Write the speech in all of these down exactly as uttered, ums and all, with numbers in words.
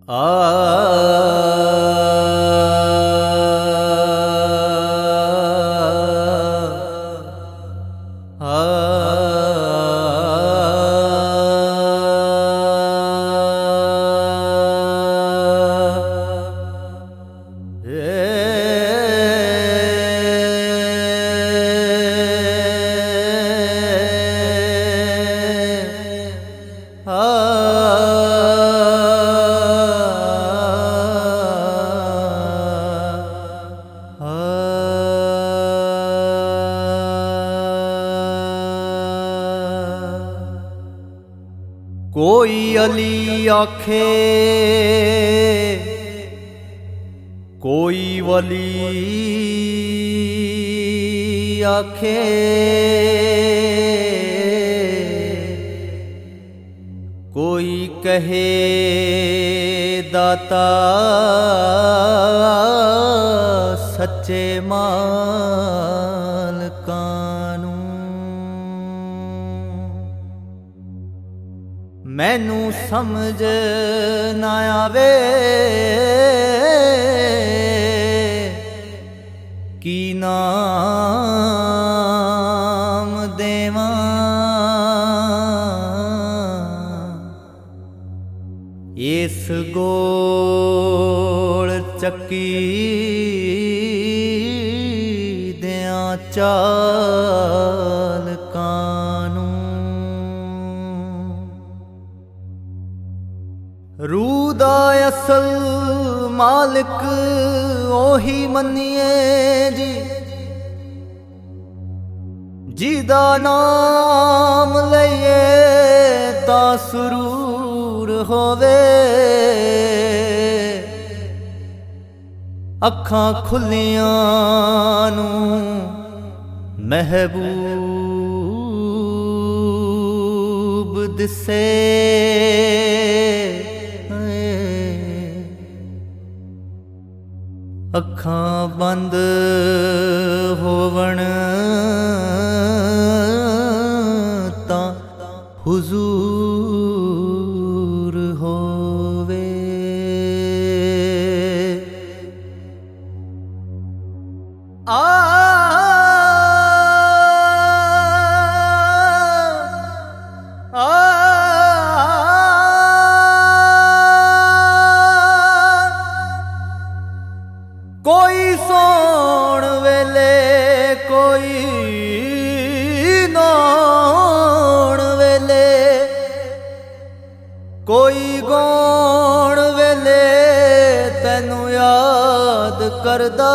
कोई अली आखे कोई वली आखे, कोई कहे दाता सच्चे मालकानू। मैनू समझ ना आवे की नाम देवां, इस गोल चक्की दियां चालकानू। रूह दा असल मालिक ओही मन्निए जी, जिदा नाम लइए ता सुरूर होवे। अखां खुलियां नू महबूब दिसे, अखां बंद होवण तां हुजूर होवे। आ कोई सोण वेले कोई नौण वेले, कोई गौण वेले तैनू याद करदा।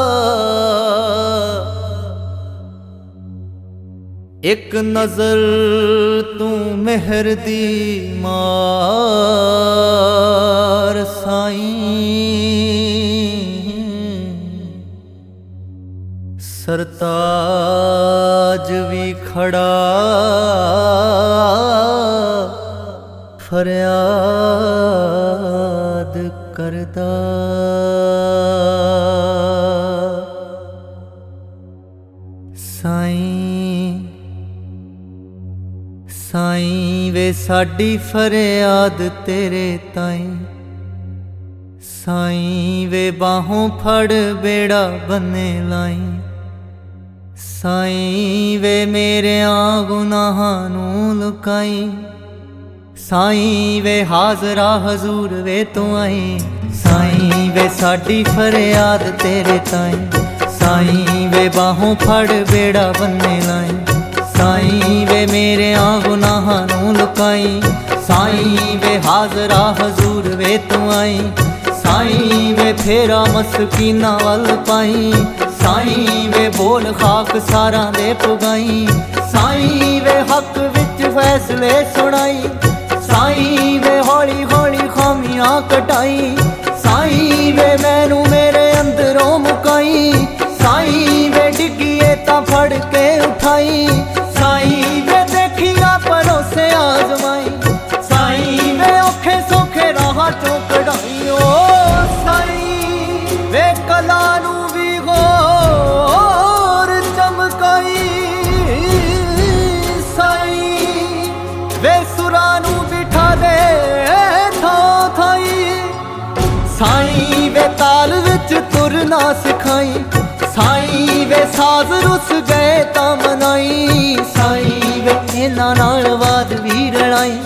एक नजर तू मेहर दी मार साईं, सरताज भी खड़ा फरियाद करदा। साईं साईं वे साडी फरियाद तेरे ताईं, साईं वे बाहों फड़ बेड़ा बन्ने लाई। साईं वे मेरे गुनाहां नू लुकाई, साईं वे हाजरा हजूर वे तू आई। साईं वे साडी फरियाद तेरे ताईं, साईं वे बाहों फड़ बेड़ा बन्ने लाई। साईं वे मेरे गुनाहां नू लुकाई, साईं वे हाजरा हजूर वे तू आई। साईं वे फेरा मस्कीना वल पाई, साईं वे बोल खाक सारा दे पुगाई। साईं वे हक विच फैसले सुनाई, साईं वे हौली हौली खामियां कटाई। साईं वे मैनू मेरे अंदरों मुकाई, साईं वे डिगिए तां फड़ के उठाई। साईं वे देखिया परोसे आजमाई, साईं वे औखे सौखे राह चों कढ़ाई। ओ साईं वे कला नू भी गौर चमकाई, साईं वे सुरां नू बिठा दे थां थाई। ना सिखाई। साईं वे साज रुस गए तां मनाई, साईं वे इन्हां नाल वाद वी रड़ाई।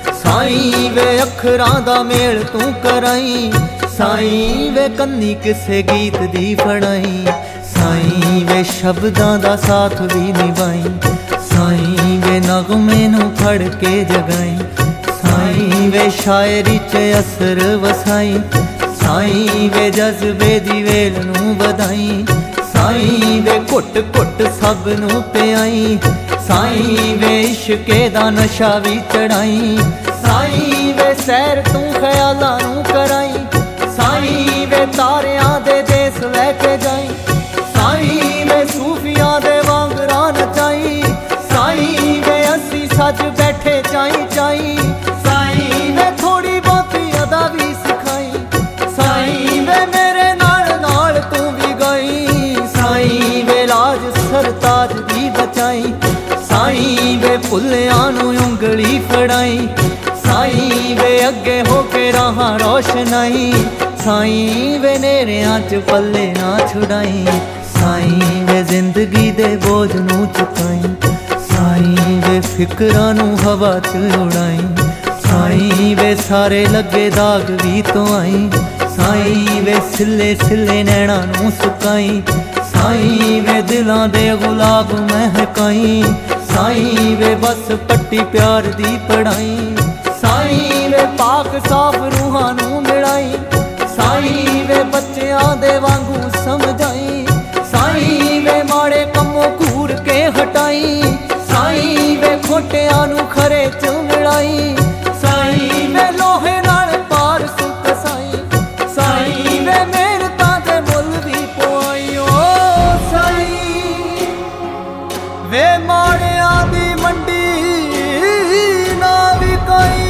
साईं वे अखरां दा मेल तू कराई, साईं वे कन्नी किसे गीत दी फड़ाई। साईं वे शब्दां दा साथ भी निभाई, साईं वे नगमे नू फड़ के जगाई। साईं वे शायरी च असर वसाई, साईं वे जज्बे दी वेल नू वधाई। साईं वे घुट घुट सब नू पियाई, साईं वे इश्के दा नशा भी चढ़ाई। साईं वे सैर तू ख्यालां नू कराई, साईं वे तारियां दे देस लैके जाई। साईं वे सूफियां दे वांगरा नचाई, साईं वे असी सज बैठे चाई चाई। साईं वे थोड़ी बहुती अदा भी सिखाई, साईं वे मेरे नाल नाल तू भी गई। साईं वे लाज सरताज दी बचाई, साईं वे भुल्लियां नू उंगली फड़ाई। साईं वे अगे होके राहां रोशनाई, साईं वे नेरियां च पल्ले ना छुड़ाई। साईं वे जिंदगी दे बोझ नू चुकाई, साईं वे फिकरां नू हवा च उड़ाई। साईं वे सारे लगे दाग भी तो आई, साईं वे सिले सिले नैणा नू सुकाई। साईं वे दिलां दे गुलाब महकाई, साईं वे बस पट्टी प्यार दी पढ़ाई। साईं वे पाक साफ रूहां नू मिलाई, साईं वे बच्चियां दे वांगू समझाई। साईं वे माड़े कम्मों घूर के हटाई, साईं वे खोटियां नू खरे च मिलाई। साईं वे लोहे नाल पार सुख साई, साईं वे मेहनतां दे मुल भी पवाई। ओ साईं वे माड़ियां दी मंडी ना विकाई,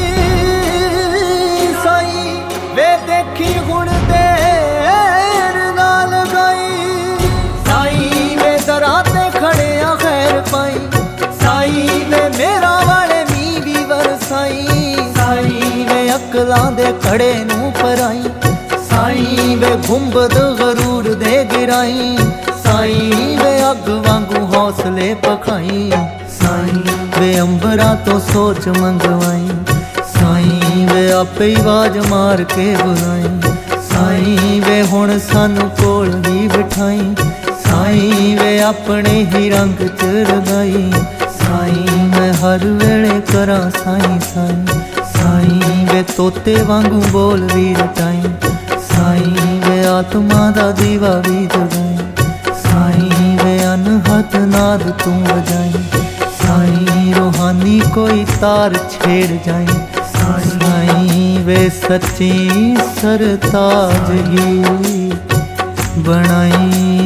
साईं वे देखी हुण देर ना लगाई। साईं वे दरां ते खड़िया खैर पाई, साईं वे मेरा वाले मी भी वरसाई। साईं वे अकलां दे खड़े नू पराई, साईं वे गुंबद गरूर दे गिराई। साईं वे अग वांगू हौसले पखाई, साईं वे अंबरां तो सोच मंगवाई। साईं वे आपे ही आवाज मार के बुलाई, साईं वे हुण सानू कोल ही बिठाई। साईं वे अपने ही रंग च रंगाई, साईं मैं हर वेले करा साईं साईं। साईं वे तोते वांगू बोल भी रटाई, साईं वे आत्मा दा दीवा भी जगाई। साईं वे अनहद नाद तू बजाई, साईं रूहानी कोई तार छेड़ जाई। साईं वे सच्ची सरताजगी बनाई।